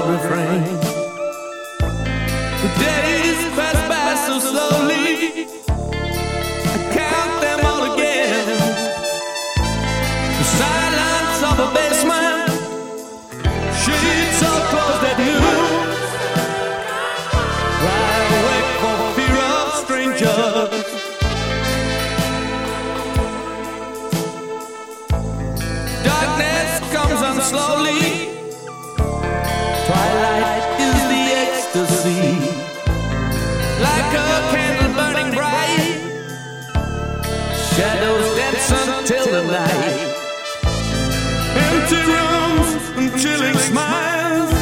old refrain. The days pass by so slowly, I count them all again. The silence of a basement, sheets so closed at noon. Lie awake for fear of strangers. Darkness comes on slowly. Twilight is the ecstasy, like a candle burning bright. Shadows dance until the night. Empty rooms and chilling smiles.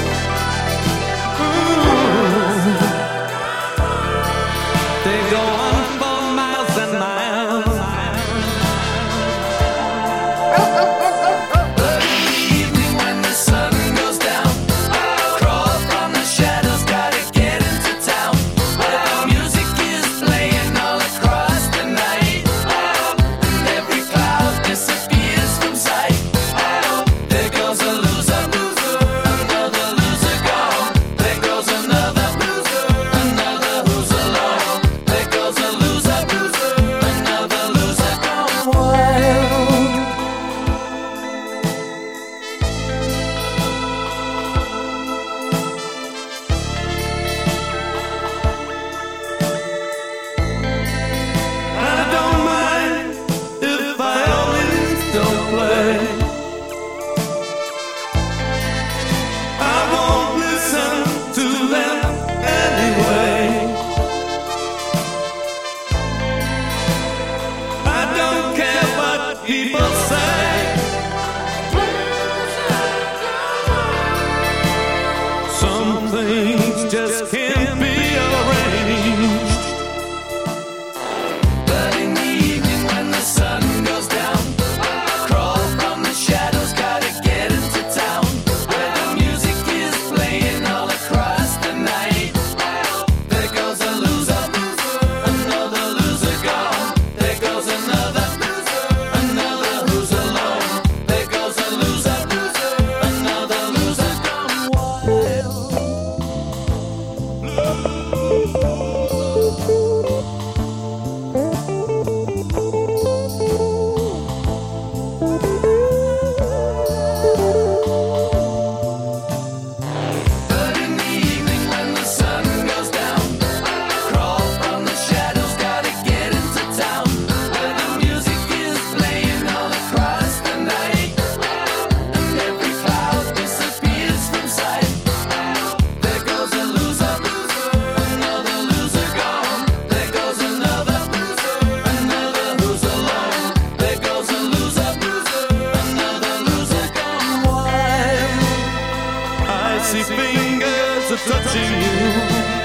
Ooh. They go on for miles and miles. People say some things just can't be arranged. But in the evening when the sun goes down, crawl from the shadows, gotta get into town, where the music is playing all across the night. There goes a loser, another loser gone. There goes another loser, another who's alone. There goes a loser, another loser gone wild. But in the evening when the sun goes down, crawl from the shadows, gotta get into town, where the music is playing all across the night, and every cloud disappears from sight. There goes a loser, another loser gone. There goes another who's alone. There goes a loser, another loser gone wild. I see fingers are touching you.